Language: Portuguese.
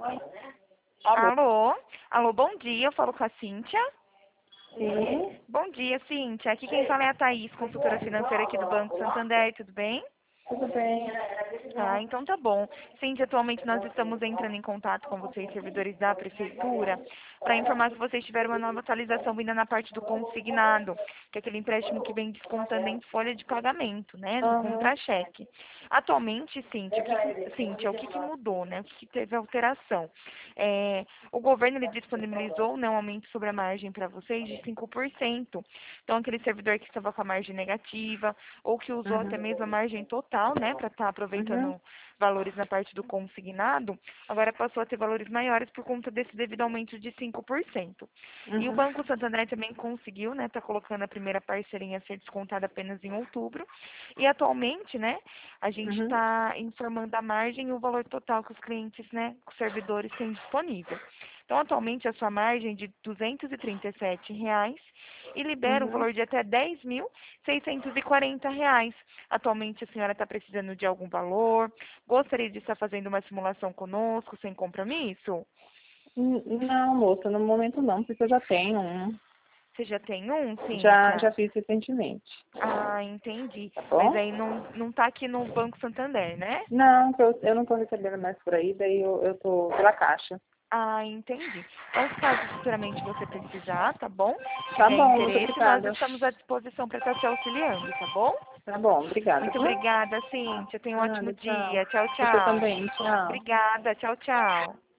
Alô? Alô? Alô, bom dia, eu falo com a Cíntia. Sim, Bom dia, Cíntia. Aqui quem fala é a Thaís, consultora financeira aqui do Banco Santander, tudo bem? tudo bem. Ah, então tá bom. Cíntia, atualmente nós estamos entrando em contato com vocês, servidores da Prefeitura, para informar que vocês tiveram uma nova atualização ainda na parte do consignado, que é aquele empréstimo que vem descontando em folha de pagamento, né, no Aham. contra-cheque. Atualmente, Cíntia, o que que mudou, né, o que que teve alteração? O governo ele disponibilizou, né, um aumento sobre a margem para vocês de 5%. Então, aquele servidor que estava com a margem negativa, ou que usou até Uhum. mesmo a margem total, né, para estar Uhum. aproveitando valores na parte do consignado, agora passou a ter valores maiores por conta desse devido aumento de 5%. E o Uhum. Banco Santander também conseguiu, né, tá colocando a primeira parcelinha a ser descontada apenas em outubro. E atualmente, né, a gente Uhum. está informando a margem e o valor total que os clientes, né, os servidores têm disponível. Então, atualmente, a sua margem é de R$ 237 e libera um Uhum. valor de até R$ 10.640. Atualmente, a senhora está precisando de algum valor? Gostaria de estar fazendo uma simulação conosco, sem compromisso? Não, moça, no momento não, porque eu já tenho um. Você já tem um, Já Cíntia? fiz recentemente, Ah, entendi. tá Mas bom? aí não tá aqui no Banco Santander, né? Não, que eu não tô recebendo mais por aí, daí eu tô pela caixa. Ah, entendi. Então, caso futuramente você precisar, tá bom? Tá Tiver bom, muito interesse, nós obrigada. estamos à disposição para estar te auxiliando, tá bom? Tá bom, obrigada, Muito viu? obrigada, Cíntia. Tenha um ótimo Nada, tchau. dia. Tchau, Você tchau. também, tchau. Obrigada. Tchau, tchau.